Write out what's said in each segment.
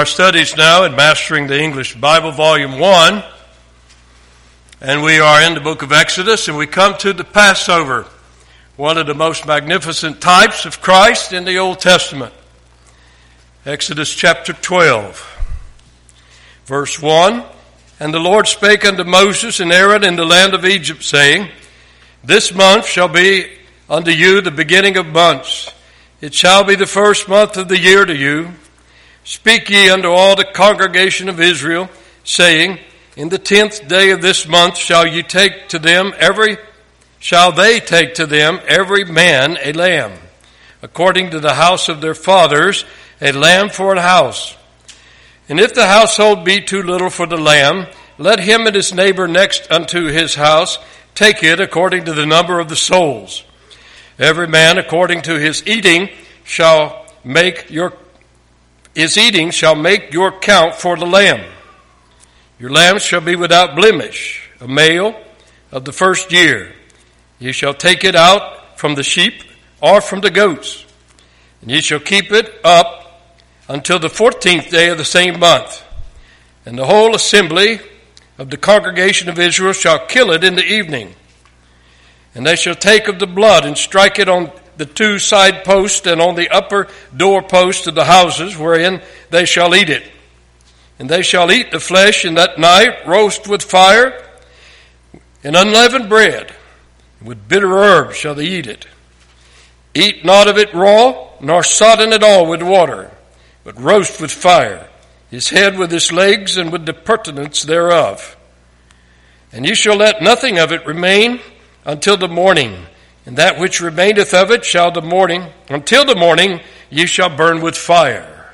studies now in Mastering the English Bible, Volume 1. And we are in the book of Exodus, and we come to the Passover, one of the most magnificent types of Christ in the Old Testament. Exodus chapter 12, verse 1. And the Lord spake unto Moses and Aaron in the land of Egypt, saying, This month shall be unto you the beginning of months. It shall be the first month of the year to you. Speak ye unto all the congregation of Israel, saying, In the 10th day of this month shall they take to them every man a lamb, according to the house of their fathers, a lamb for an house. And if the household be too little for the lamb, let him and his neighbor next unto his house take it according to the number of the souls. Every man according to his eating shall make your count for the lamb. Your lambs shall be without blemish, a male of the first year. Ye shall take it out from the sheep or from the goats, and ye shall keep it up until the 14th day of the same month. And the whole assembly of the congregation of Israel shall kill it in the evening. And they shall take of the blood and strike it on the two side posts and on the upper door posts of the houses wherein they shall eat it. And they shall eat the flesh in that night, roast with fire and unleavened bread. With bitter herbs shall they eat it. Eat not of it raw, nor sodden it all with water, but roast with fire, his head with his legs and with the purtenance thereof. And ye shall let nothing of it remain until the morning. And that which remaineth of it until the morning ye shall burn with fire.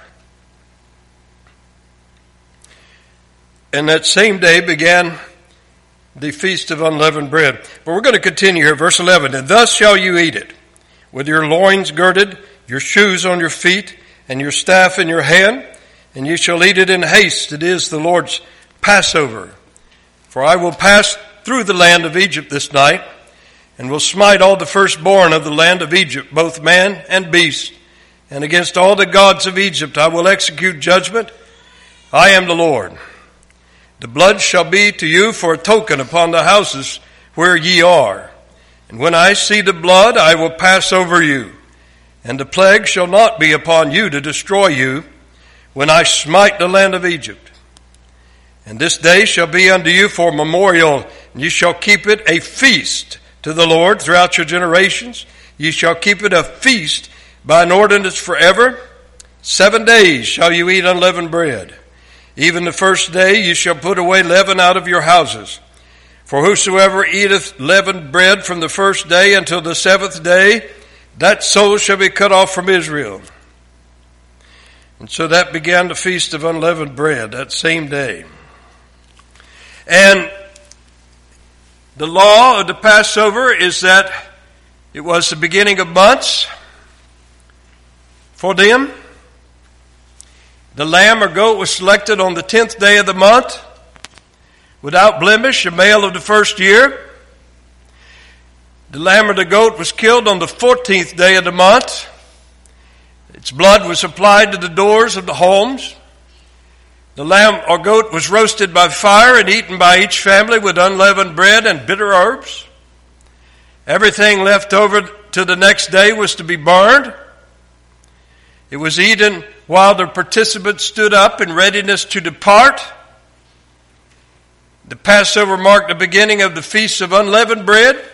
And that same day began the feast of unleavened bread. But we're going to continue here, verse 11. And thus shall you eat it, with your loins girded, your shoes on your feet, and your staff in your hand, and you shall eat it in haste. It is the Lord's Passover. For I will pass through the land of Egypt this night, and will smite all the firstborn of the land of Egypt, both man and beast. And against all the gods of Egypt I will execute judgment. I am the Lord. The blood shall be to you for a token upon the houses where ye are. And when I see the blood, I will pass over you. And the plague shall not be upon you to destroy you when I smite the land of Egypt. And this day shall be unto you for memorial, and ye shall keep it a feast to the Lord throughout your generations. Ye shall keep it a feast by an ordinance forever. 7 days shall you eat unleavened bread. Even the first day ye shall put away leaven out of your houses. For whosoever eateth leavened bread from the first day until the 7th day, that soul shall be cut off from Israel. And so that began the feast of unleavened bread that same day. And the law of the Passover is that it was the beginning of months for them. The lamb or goat was selected on the 10th day of the month, without blemish, a male of the first year. The lamb or the goat was killed on the 14th day of the month. Its blood was applied to the doors of the homes. The lamb or goat was roasted by fire and eaten by each family with unleavened bread and bitter herbs. Everything left over to the next day was to be burned. It was eaten while the participants stood up in readiness to depart. The Passover marked the beginning of the Feast of Unleavened Bread.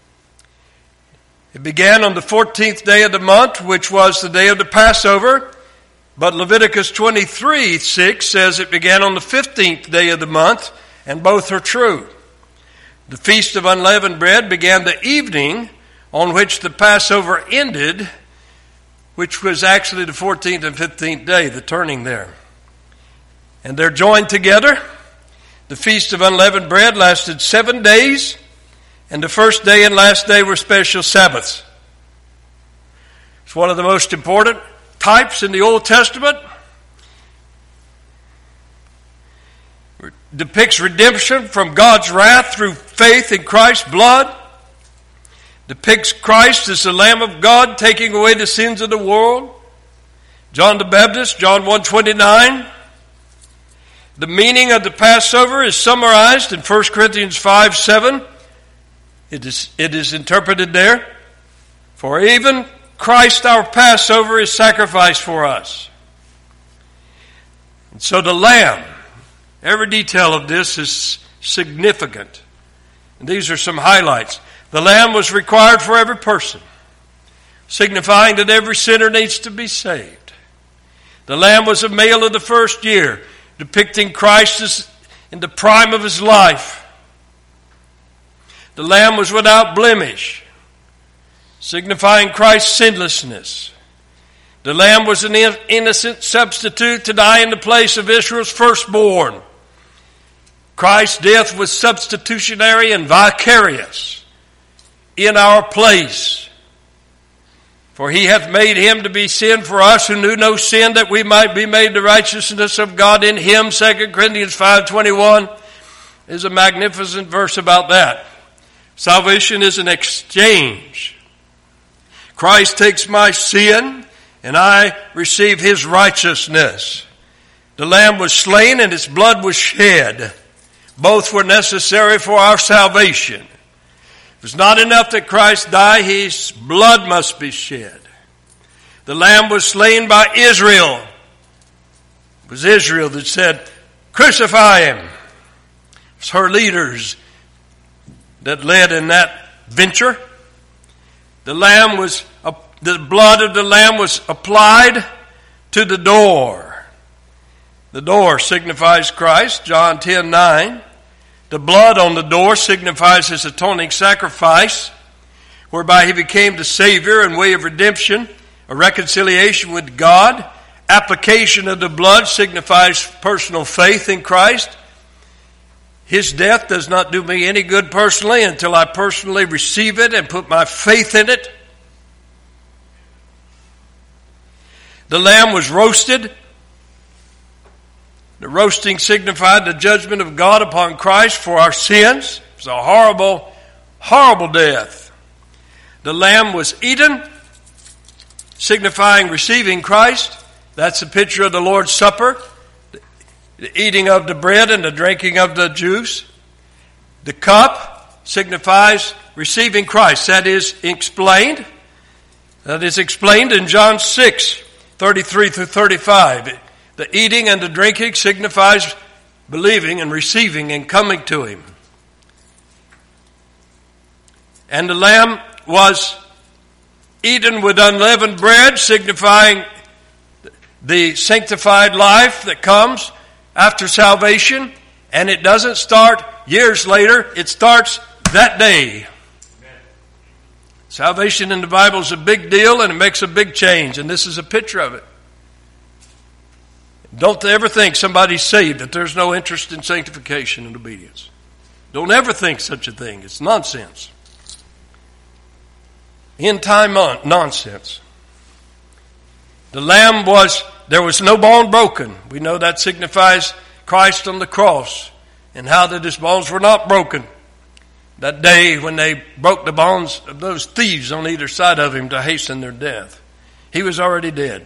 It began on the 14th day of the month, which was the day of the Passover. But Leviticus 23:6 says it began on the 15th day of the month, and both are true. The Feast of Unleavened Bread began the evening on which the Passover ended, which was actually the 14th and 15th day, the turning there. And they're joined together. The Feast of Unleavened Bread lasted 7 days, and the first day and last day were special Sabbaths. It's one of the most important types in the Old Testament. It depicts redemption from God's wrath through faith in Christ's blood. Depicts Christ as the Lamb of God taking away the sins of the world. John the Baptist, John 1:29, The meaning of the Passover is summarized in 1 Corinthians 5:7. It is interpreted there. For even Christ our Passover is sacrificed for us. And so the lamb, every detail of this is significant. And these are some highlights. The lamb was required for every person, signifying that every sinner needs to be saved. The lamb was a male of the first year, depicting Christ as in the prime of his life. The lamb was without blemish, signifying Christ's sinlessness. The lamb was an innocent substitute to die in the place of Israel's firstborn. Christ's death was substitutionary and vicarious in our place. For he hath made him to be sin for us who knew no sin, that we might be made the righteousness of God in him. 2 Corinthians 5:21 is a magnificent verse about that. Salvation is an exchange. Christ takes my sin and I receive his righteousness. The lamb was slain and its blood was shed. Both were necessary for our salvation. It was not enough that Christ die, his blood must be shed. The lamb was slain by Israel. It was Israel that said, crucify him. It was her leaders that led in that venture. The blood of the lamb was applied to the door. The door signifies Christ, John 10:9. The blood on the door signifies his atoning sacrifice, whereby he became the Savior and way of redemption, a reconciliation with God. Application of the blood signifies personal faith in Christ. His death does not do me any good personally until I personally receive it and put my faith in it. The lamb was roasted. The roasting signified the judgment of God upon Christ for our sins. It was a horrible, horrible death. The lamb was eaten, signifying receiving Christ. That's a picture of the Lord's Supper, the eating of the bread and the drinking of the juice. The cup signifies receiving Christ. That is explained in John 6:33 through 35. The eating and the drinking signifies believing and receiving and coming to him. And the lamb was eaten with unleavened bread, signifying the sanctified life that comes after salvation. And it doesn't start years later, it starts that day. Salvation in the Bible is a big deal and it makes a big change, and this is a picture of it. Don't ever think somebody's saved that there's no interest in sanctification and obedience. Don't ever think such a thing. It's nonsense. End time nonsense. The lamb there was no bone broken. We know that signifies Christ on the cross and how that his bones were not broken. That day when they broke the bones of those thieves on either side of him to hasten their death. He was already dead.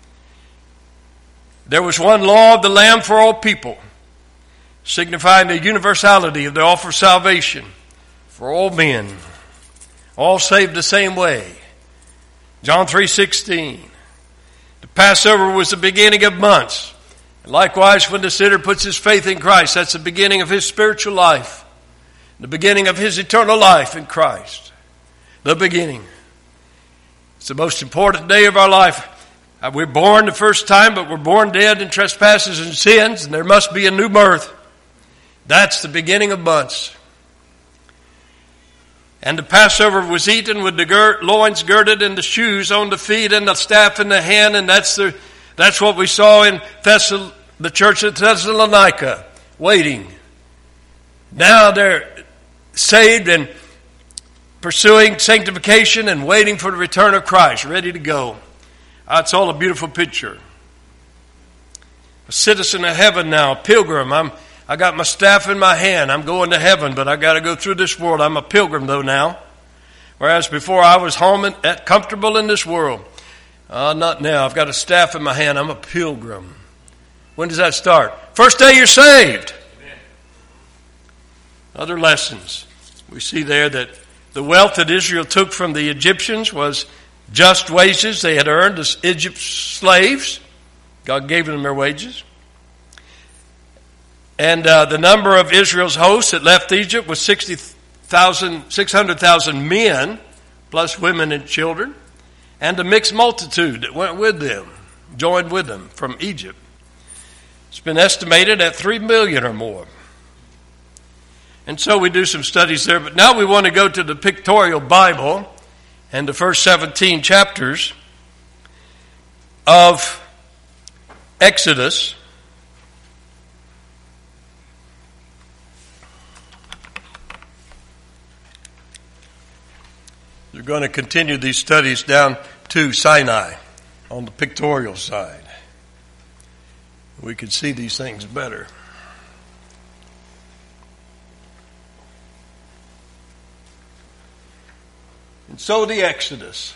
There was one law of the Lamb for all people, signifying the universality of the offer of salvation for all men, all saved the same way. John 3:16. The Passover was the beginning of months. Likewise, when the sinner puts his faith in Christ, that's the beginning of his spiritual life, the beginning of his eternal life in Christ. The beginning. It's the most important day of our life. We're born the first time, but we're born dead in trespasses and sins, and there must be a new birth. That's the beginning of months. And the Passover was eaten with the loins girded and the shoes on the feet and the staff in the hand, and that's what we saw in the church at Thessalonica, waiting. Now they're saved and pursuing sanctification and waiting for the return of Christ, ready to go. It's all a beautiful picture. A citizen of heaven now, a pilgrim. I got my staff in my hand. I'm going to heaven, but I got to go through this world. I'm a pilgrim though now. Whereas before I was home and comfortable in this world. Not now. I've got a staff in my hand. I'm a pilgrim. When does that start? First day you're saved. Amen. Other lessons. We see there that the wealth that Israel took from the Egyptians was just wages they had earned as Egypt's slaves. God gave them their wages. And the number of Israel's hosts that left Egypt was 600,000 men, plus women and children, and a mixed multitude that went with them, joined with them from Egypt. It's been estimated at 3 million or more. And so we do some studies there. But now we want to go to the pictorial Bible and the first 17 chapters of Exodus. We're going to continue these studies down to Sinai on the pictorial side. We can see these things better. And so the Exodus.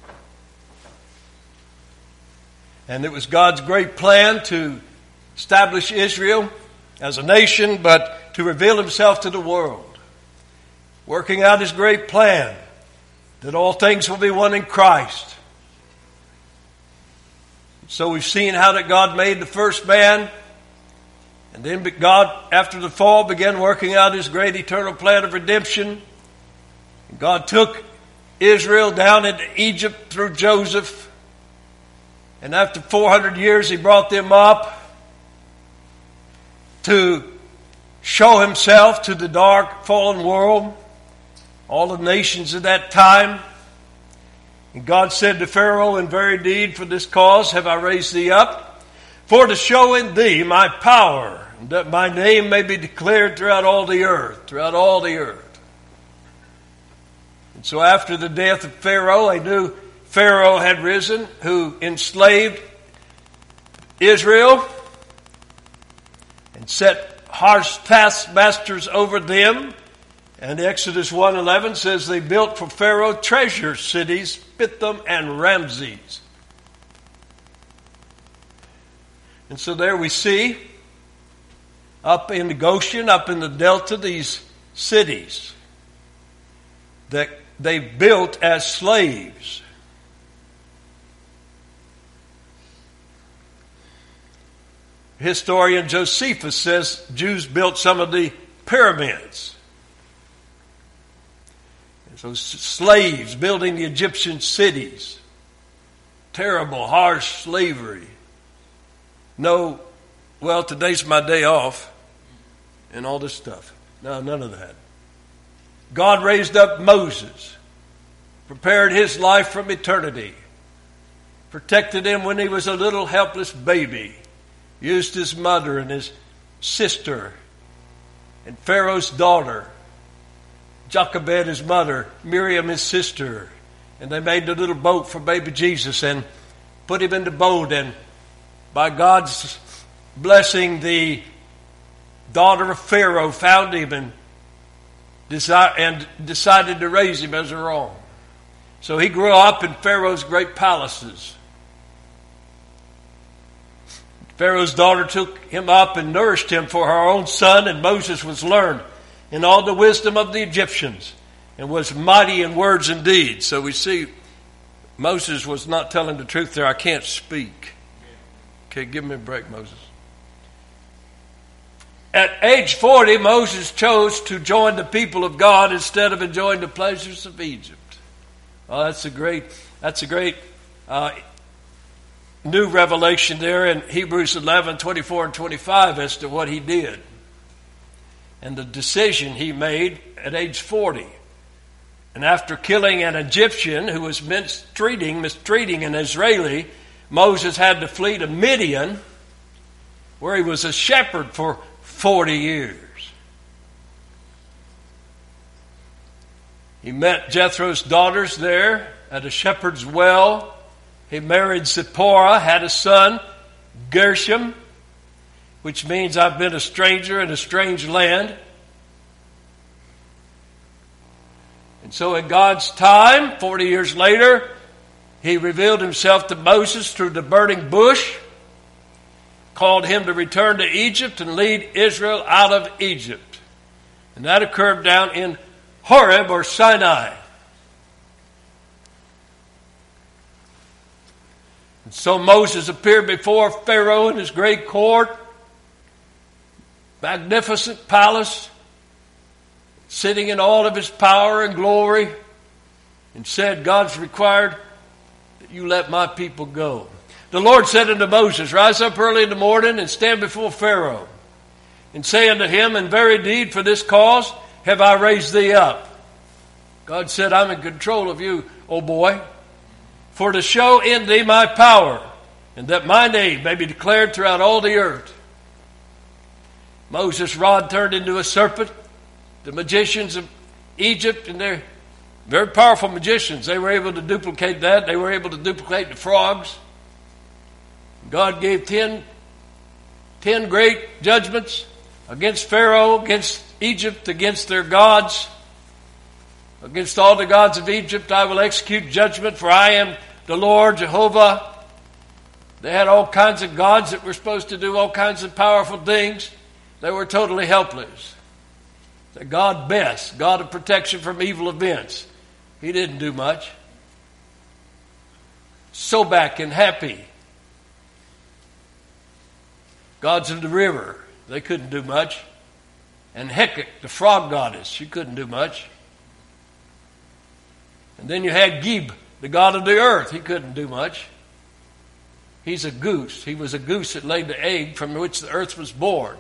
And it was God's great plan to establish Israel as a nation, but to reveal himself to the world. Working out his great plan that all things will be one in Christ. So we've seen how that God made the first man, and then God, after the fall, began working out his great eternal plan of redemption. And God took Israel down into Egypt through Joseph, and after 400 years he brought them up to show himself to the dark, fallen world, all the nations of that time. And God said to Pharaoh, "In very deed, for this cause have I raised thee up, for to show in thee my power, and that my name may be declared throughout all the earth." Throughout all the earth. And so after the death of Pharaoh, a new Pharaoh had risen who enslaved Israel and set harsh taskmasters over them. And Exodus 1:11 says they built for Pharaoh treasure cities, Pithom and Ramses. And so there we see, up in the Goshen, up in the Delta, these cities that they built as slaves. Historian Josephus says Jews built some of the pyramids. So slaves building the Egyptian cities. Terrible, harsh slavery. No, well, today's my day off and all this stuff. No, none of that. God raised up Moses, prepared his life from eternity, protected him when he was a little helpless baby, used his mother and his sister and Pharaoh's daughter, Jochebed his mother, Miriam his sister, and they made the little boat for baby Jesus and put him in the boat, and by God's blessing the daughter of Pharaoh found him and decided to raise him as her own. So he grew up in Pharaoh's great palaces. Pharaoh's daughter took him up and nourished him for her own son, and Moses was learned in all the wisdom of the Egyptians and was mighty in words and deeds. So we see Moses was not telling the truth there. I can't speak. Okay, give me a break, Moses. At age 40, Moses chose to join the people of God instead of enjoying the pleasures of Egypt. Well, that's a great new revelation there in Hebrews 11:24 and 25 as to what he did and the decision he made at age 40. And after killing an Egyptian who was mistreating an Israeli, Moses had to flee to Midian, where he was a shepherd for 40 years. He met Jethro's daughters there at a shepherd's well. He married Zipporah, had a son, Gershom, which means I've been a stranger in a strange land. And so in God's time, 40 years later, he revealed himself to Moses through the burning bush. called him to return to Egypt and lead Israel out of Egypt. And that occurred down in Horeb or Sinai. And so Moses appeared before Pharaoh in his great court, magnificent palace, sitting in all of his power and glory, and said, God's required that you let my people go. The Lord said unto Moses, Rise up early in the morning and stand before Pharaoh, and say unto him, In very deed for this cause have I raised thee up. God said, I'm in control of you, O boy, for to show in thee my power, and that my name may be declared throughout all the earth. Moses' rod turned into a serpent. The magicians of Egypt, and they're very powerful magicians, they were able to duplicate that. They were able to duplicate the frogs. God gave 10 great judgments against Pharaoh, against Egypt, against their gods. Against all the gods of Egypt I will execute judgment, for I am the Lord Jehovah. They had all kinds of gods that were supposed to do all kinds of powerful things. They were totally helpless. The God best, God of protection from evil events. He didn't do much. Sobek and Happy, gods of the river, they couldn't do much. And Hecate, the frog goddess, she couldn't do much. And then you had Geb, the god of the earth. He couldn't do much. He's a goose. He was a goose that laid the egg from which the earth was born.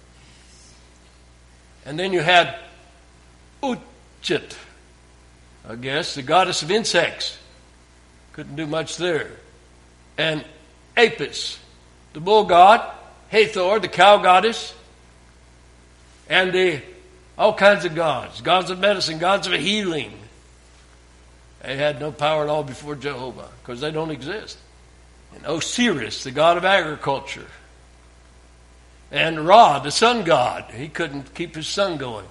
And then you had Utchit, I guess, the goddess of insects. Couldn't do much there. And Apis, the bull god. Hathor, the cow goddess. And all kinds of gods. Gods of medicine, gods of healing. They had no power at all before Jehovah because they don't exist. And Osiris, the god of agriculture. And Ra, the sun god. He couldn't keep his sun going.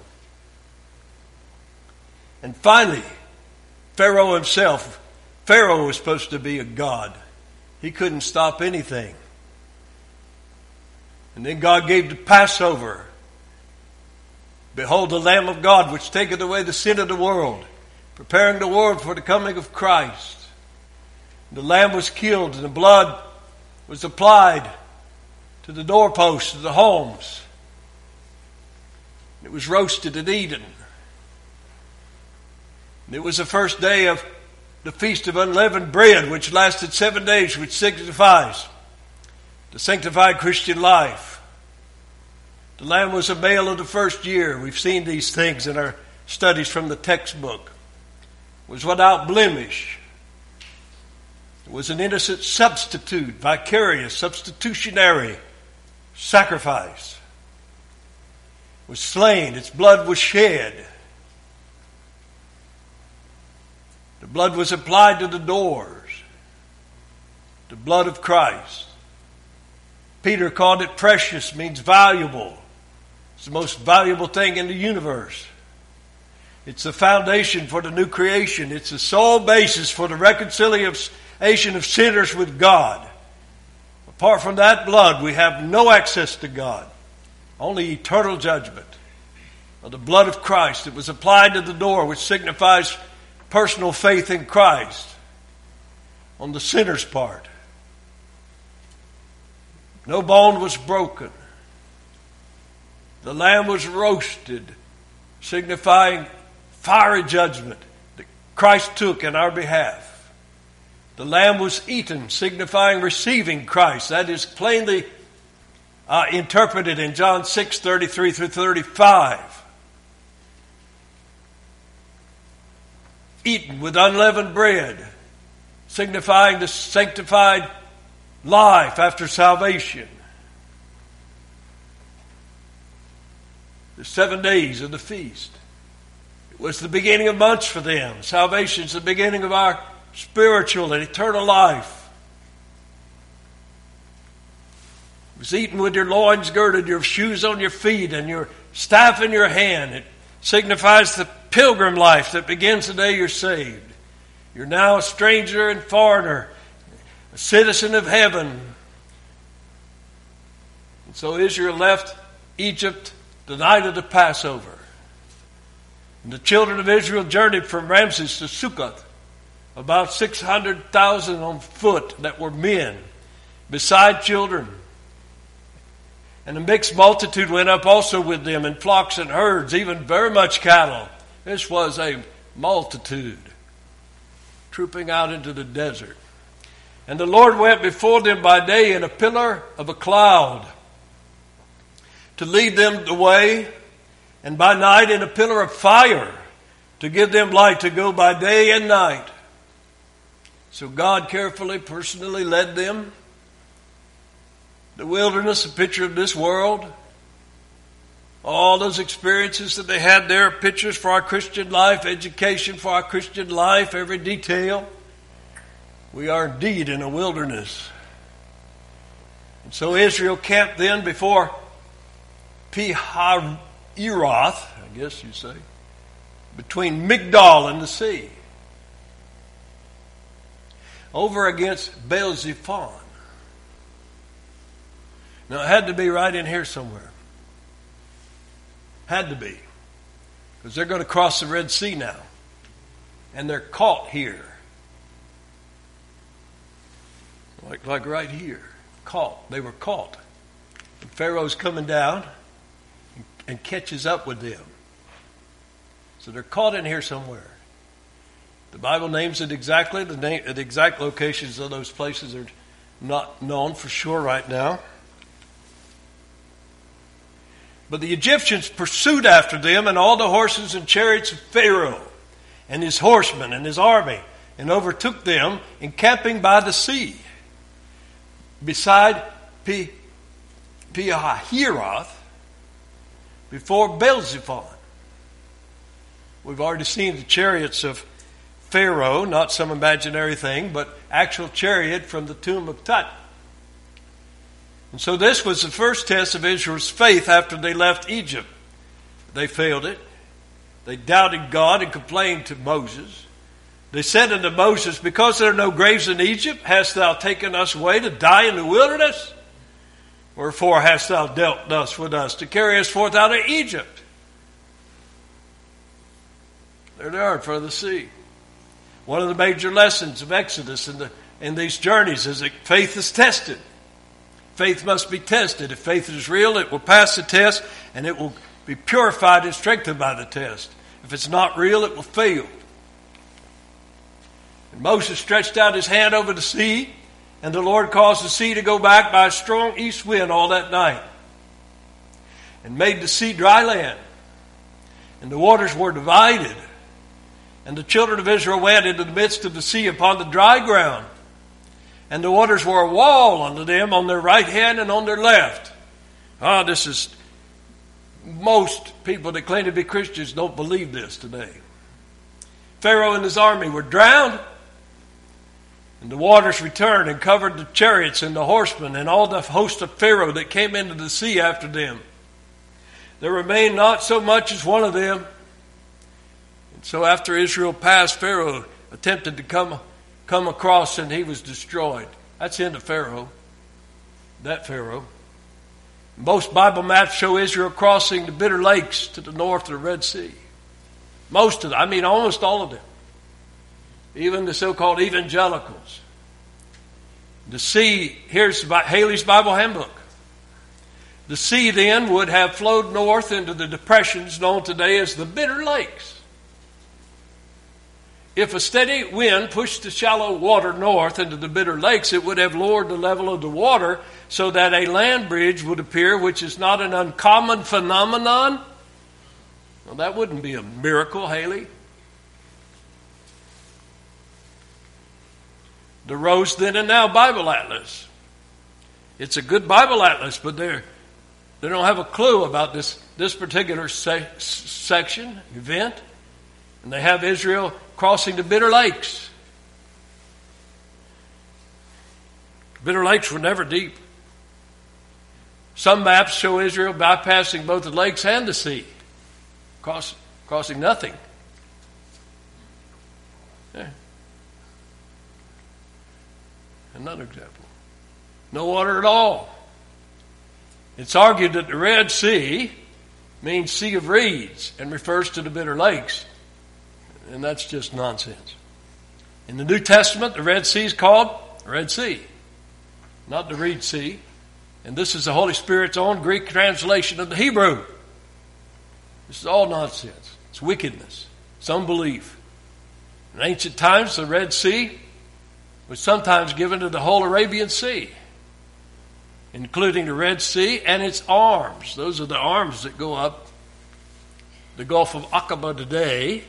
And finally, Pharaoh himself. Pharaoh was supposed to be a god. He couldn't stop anything. And then God gave the Passover. Behold the Lamb of God, which taketh away the sin of the world, preparing the world for the coming of Christ. The lamb was killed, and the blood was applied to the doorposts of the homes. It was roasted and eaten. And it was the first day of the Feast of Unleavened Bread, which lasted 7 days, which signifies the sanctified Christian life. The lamb was a male of the first year. We've seen these things in our studies from the textbook. It was without blemish. It was an innocent substitute, vicarious, substitutionary sacrifice. It was slain. Its blood was shed. The blood was applied to the doors. The blood of Christ. Peter called it precious, means valuable. It's the most valuable thing in the universe. It's the foundation for the new creation. It's the sole basis for the reconciliation of sinners with God. Apart from that blood, we have no access to God. Only eternal judgment. Of the blood of Christ that was applied to the door, which signifies personal faith in Christ on the sinner's part. No bone was broken. The lamb was roasted, signifying fiery judgment that Christ took in our behalf. The lamb was eaten, signifying receiving Christ. That is plainly interpreted in John 6:33 through 35. Eaten with unleavened bread, signifying the sanctified life after salvation. The 7 days of the feast. It was the beginning of months for them. Salvation is the beginning of our spiritual and eternal life. It was eaten with your loins girded, your shoes on your feet, and your staff in your hand. It signifies the pilgrim life that begins the day you're saved. You're now a stranger and foreigner, a citizen of heaven, So Israel left Egypt the night of the Passover. And the children of Israel journeyed from Ramses to Succoth, about 600,000 on foot that were men, beside children. And a mixed multitude went up also with them, in flocks and herds, even very much cattle. This was a multitude trooping out into the desert. And the Lord went before them by day in a pillar of a cloud to lead them the way, and by night in a pillar of fire to give them light to go by day and night. So God carefully, personally led them. The wilderness, a picture of this world. All those experiences that they had there, pictures for our Christian life, education for our Christian life, every detail. We are indeed in a wilderness. And so Israel camped then before Pi-hahiroth, I guess you say, between Migdol and the sea, over against Baal-zephon. Now it had to be right in here somewhere. Had to be. Because they're going to cross the Red Sea now. And they're caught here. Like right here. Caught. They were caught. And Pharaoh's coming down and catches up with them. So they're caught in here somewhere. The Bible names it exactly. The exact locations of those places are not known for sure right now. But the Egyptians pursued after them, and all the horses and chariots of Pharaoh and his horsemen and his army, and overtook them, encamping by the sea, beside Pi-hahiroth, before Baal-zephon. We've already seen the chariots of Pharaoh, not some imaginary thing, but actual chariot from the tomb of Tut. And so this was the first test of Israel's faith after they left Egypt. They failed it. They doubted God and complained to Moses. They said unto Moses, because there are no graves in Egypt, hast thou taken us away to die in the wilderness? Wherefore hast thou dealt thus with us, to carry us forth out of Egypt? There they are in front of the sea. One of the major lessons of Exodus in these journeys is that faith is tested. Faith must be tested. If faith is real, it will pass the test, and it will be purified and strengthened by the test. If it's not real, it will fail. And Moses stretched out his hand over the sea, and the Lord caused the sea to go back by a strong east wind all that night, and made the sea dry land. And the waters were divided, and the children of Israel went into the midst of the sea upon the dry ground. And the waters were a wall unto them on their right hand and on their left. This is, most people that claim to be Christians don't believe this today. Pharaoh and his army were drowned, and the waters returned and covered the chariots and the horsemen and all the host of Pharaoh that came into the sea after them. There remained not so much as one of them. And so after Israel passed, Pharaoh attempted to come across, and he was destroyed. That's the end of Pharaoh. That Pharaoh. Most Bible maps show Israel crossing the Bitter Lakes to the north of the Red Sea. Most of them. Almost all of them. Even the so-called evangelicals. The sea, here's Haley's Bible Handbook. The sea then would have flowed north into the depressions known today as the Bitter Lakes. If a steady wind pushed the shallow water north into the Bitter Lakes, it would have lowered the level of the water so that a land bridge would appear, which is not an uncommon phenomenon. Well, that wouldn't be a miracle, Haley. The Rose Then and Now Bible Atlas. It's a good Bible atlas, but they don't have a clue about this particular section, event. And they have Israel crossing the Bitter Lakes. Bitter Lakes were never deep. Some maps show Israel bypassing both the lakes and the sea, crossing nothing. Yeah. Another example. No water at all. It's argued that the Red Sea means Sea of Reeds and refers to the Bitter Lakes. And that's just nonsense. In the New Testament, the Red Sea is called Red Sea, not the Reed Sea. And this is the Holy Spirit's own Greek translation of the Hebrew. This is all nonsense. It's wickedness. It's unbelief. In ancient times, the Red Sea was sometimes given to the whole Arabian Sea, including the Red Sea and its arms. Those are the arms that go up the Gulf of Aqaba today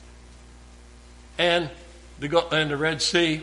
and the Red Sea,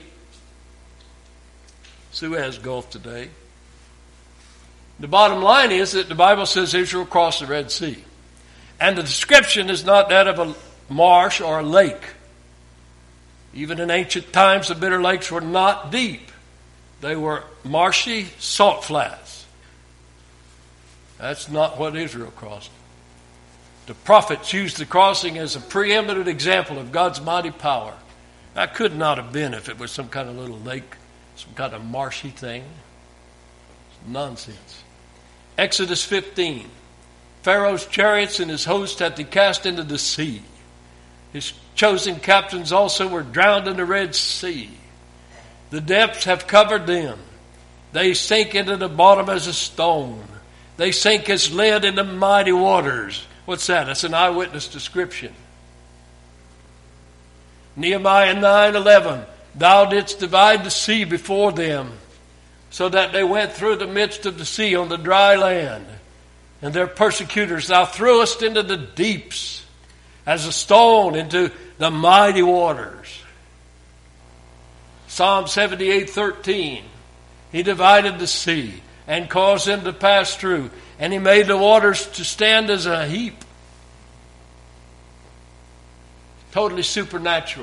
Suez Gulf today. The bottom line is that the Bible says Israel crossed the Red Sea. And the description is not that of a marsh or a lake. Even in ancient times, the Bitter Lakes were not deep. They were marshy salt flats. That's not what Israel crossed. The prophets used the crossing as a preeminent example of God's mighty power. That could not have been if it was some kind of little lake, some kind of marshy thing. It's nonsense. Exodus 15. Pharaoh's chariots and his host hath he cast into the sea. His chosen captains also were drowned in the Red Sea. The depths have covered them. They sink into the bottom as a stone. They sink as lead in the mighty waters. What's that? That's an eyewitness description. Nehemiah 9:11. Thou didst divide the sea before them, so that they went through the midst of the sea on the dry land. And their persecutors thou threwest into the deeps, as a stone into the mighty waters. Psalm 78:13. He divided the sea and caused them to pass through, and he made the waters to stand as a heap. Totally supernatural.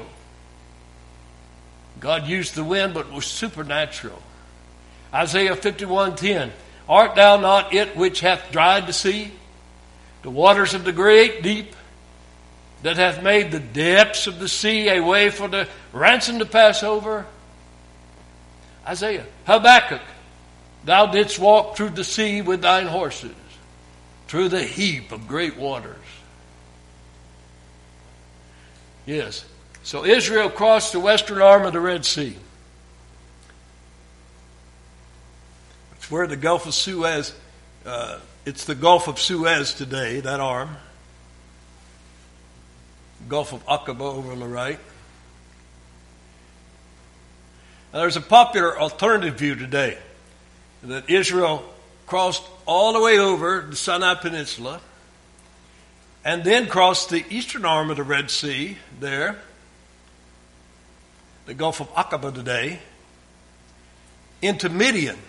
God used the wind, but it was supernatural. Isaiah 51:10. Art thou not it which hath dried the sea, the waters of the great deep, that hath made the depths of the sea a way for the ransom to pass over? Isaiah. Habakkuk. Thou didst walk through the sea with thine horses, through the heap of great waters. Yes. So Israel crossed the western arm of the Red Sea. It's where the Gulf of Suez, it's the Gulf of Suez today, that arm. Gulf of Aqaba over on the right. Now, there's a popular alternative view today that Israel crossed all the way over the Sinai Peninsula and then crossed the eastern arm of the Red Sea there, the Gulf of Aqaba today, into Midian.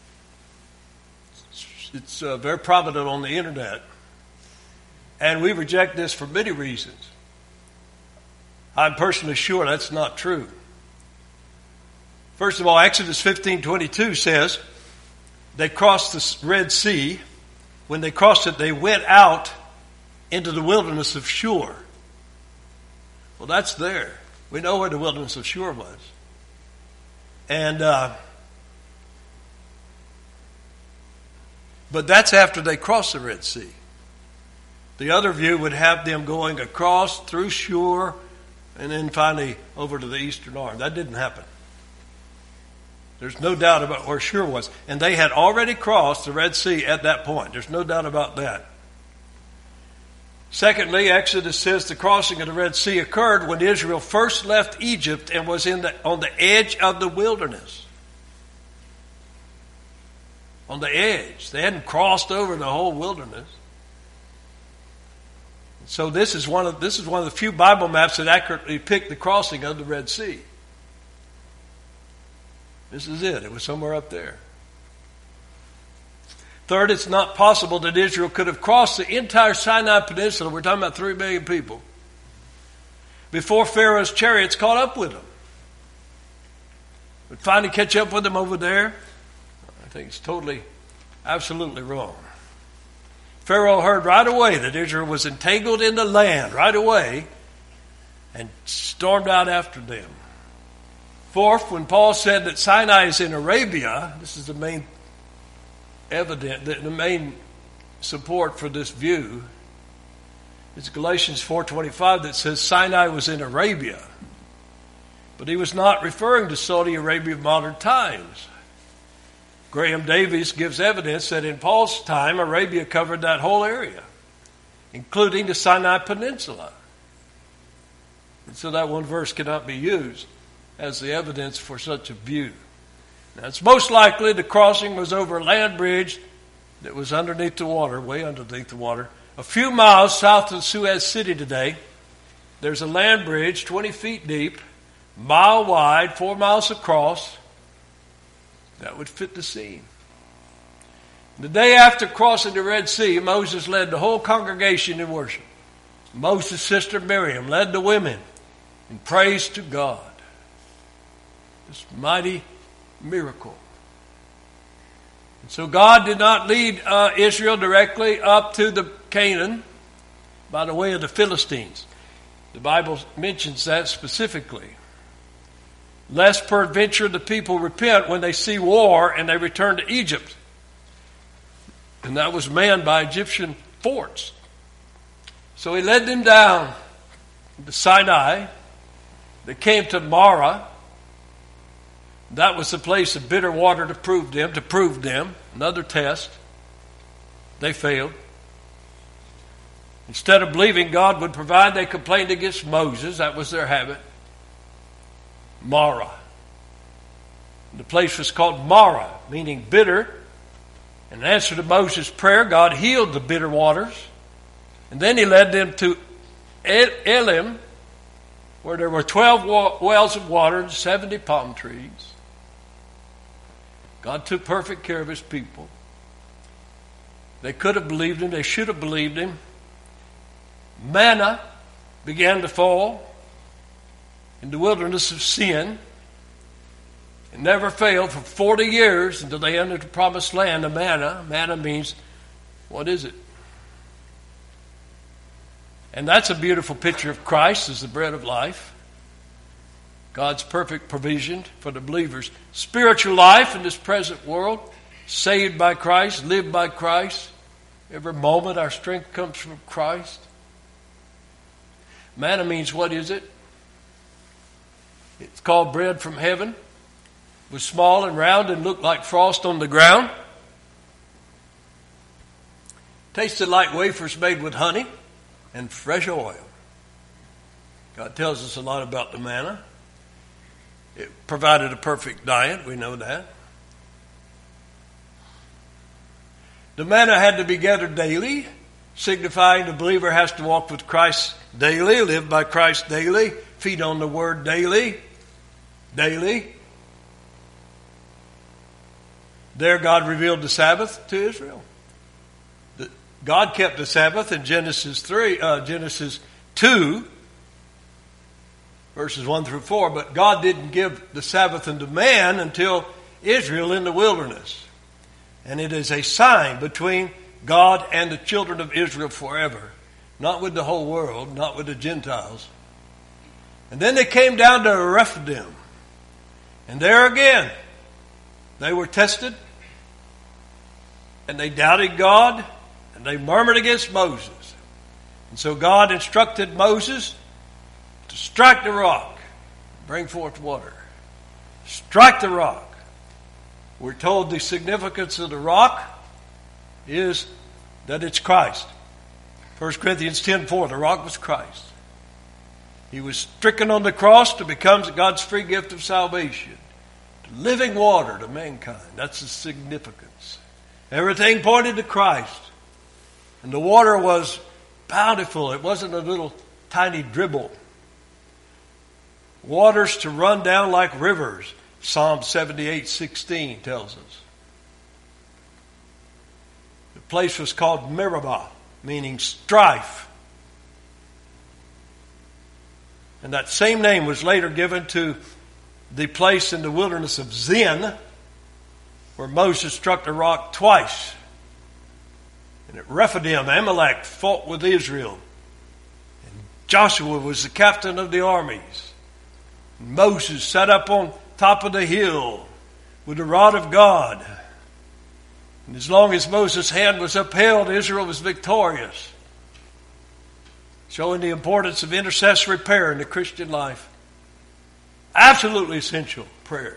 It's very prominent on the internet. And we reject this for many reasons. I'm personally sure that's not true. First of all, Exodus 15:22 says they crossed the Red Sea. When they crossed it, they went out into the wilderness of Shur. Well, that's there. We know where the wilderness of Shur was. And but that's after they crossed the Red Sea. The other view would have them going across through Shur and then finally over to the eastern arm. That didn't happen. There's no doubt about where Shur was. And they had already crossed the Red Sea at that point. There's no doubt about that. Secondly, Exodus says the crossing of the Red Sea occurred when Israel first left Egypt and was on the edge of the wilderness. On the edge. They hadn't crossed over the whole wilderness. So this is one of the few Bible maps that accurately pick the crossing of the Red Sea. This is it. It was somewhere up there. Third, it's not possible that Israel could have crossed the entire Sinai Peninsula. We're talking about 3 million people. Before Pharaoh's chariots caught up with them. Would finally catch up with them over there. I think it's totally, absolutely wrong. Pharaoh heard right away that Israel was entangled in the land right away and stormed out after them. Fourth, when Paul said that Sinai is in Arabia, this is the main evident, the main support for this view is Galatians 4:25 that says Sinai was in Arabia. But he was not referring to Saudi Arabia of modern times. Graham Davies gives evidence that in Paul's time, Arabia covered that whole area, including the Sinai Peninsula. And so that one verse cannot be used as the evidence for such a view. Now, it's most likely the crossing was over a land bridge that was underneath the water, way underneath the water. A few miles south of Suez City today, there's a land bridge 20 feet deep, mile wide, 4 miles across. That would fit the scene. The day after crossing the Red Sea, Moses led the whole congregation in worship. Moses' sister Miriam led the women in praise to God. This mighty miracle. And so God did not lead Israel directly up to the Canaan by the way of the Philistines. The Bible mentions that specifically. Lest peradventure the people repent when they see war and they return to Egypt. And that was manned by Egyptian forts. So he led them down to Sinai. They came to Marah. That was the place of bitter water to prove them. Another test. They failed. Instead of believing God would provide, they complained against Moses. That was their habit. Marah. The place was called Marah, meaning bitter. In answer to Moses' prayer, God healed the bitter waters. And then he led them to Elim, where there were 12 wells of water and 70 palm trees. God took perfect care of his people. They could have believed him. They should have believed him. Manna began to fall in the wilderness of sin. It never failed for 40 years until they entered the promised land. The manna means, what is it? And that's a beautiful picture of Christ as the bread of life. God's perfect provision for the believer's spiritual life in this present world. Saved by Christ, lived by Christ. Every moment our strength comes from Christ. Manna means, what is it? It's called bread from heaven. It was small and round and looked like frost on the ground. Tasted like wafers made with honey and fresh oil. God tells us a lot about the manna. It provided a perfect diet, we know that. The manna had to be gathered daily, signifying the believer has to walk with Christ daily, live by Christ daily, feed on the Word daily. Daily. There God revealed the Sabbath to Israel. God kept the Sabbath in Genesis 2, verses 1 through 4, but God didn't give the Sabbath unto man until Israel in the wilderness. And it is a sign between God and the children of Israel forever. Not with the whole world, not with the Gentiles. And then they came down to Rephidim. And there again, they were tested. And they doubted God. And they murmured against Moses. And so God instructed Moses to strike the rock, bring forth water. Strike the rock. We're told the significance of the rock is that it's Christ. 1 Corinthians 10:4, the rock was Christ. He was stricken on the cross to become God's free gift of salvation. Living water to mankind. That's the significance. Everything pointed to Christ. And the water was bountiful. It wasn't a little tiny dribble. Waters to run down like rivers. Psalm 78:16 tells us. The place was called Meribah, meaning strife. And that same name was later given to the place in the wilderness of Zin, where Moses struck the rock twice. And at Rephidim, Amalek fought with Israel. And Joshua was the captain of the armies. And Moses sat up on top of the hill with the rod of God. And as long as Moses' hand was upheld, Israel was victorious, showing the importance of intercessory prayer in the Christian life. Absolutely essential prayer.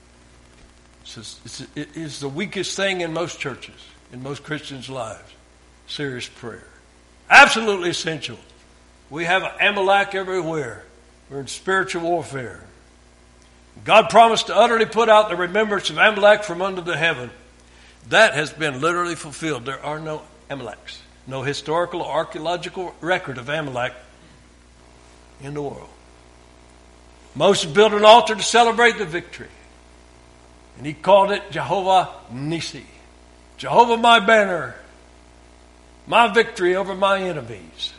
It is the weakest thing in most churches, in most Christians' lives. Serious prayer. Absolutely essential. We have Amalek everywhere. We're in spiritual warfare. God promised to utterly put out the remembrance of Amalek from under the heaven. That has been literally fulfilled. There are no Amaleks. No historical or archaeological record of Amalek in the world. Moses built an altar to celebrate the victory. And he called it Jehovah Nissi. Jehovah my banner. My victory over my enemies.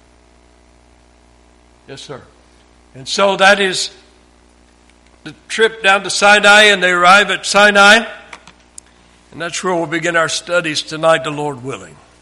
Yes, sir. And so that is the trip down to Sinai, and they arrive at Sinai. And that's where we'll begin our studies tonight, the Lord willing.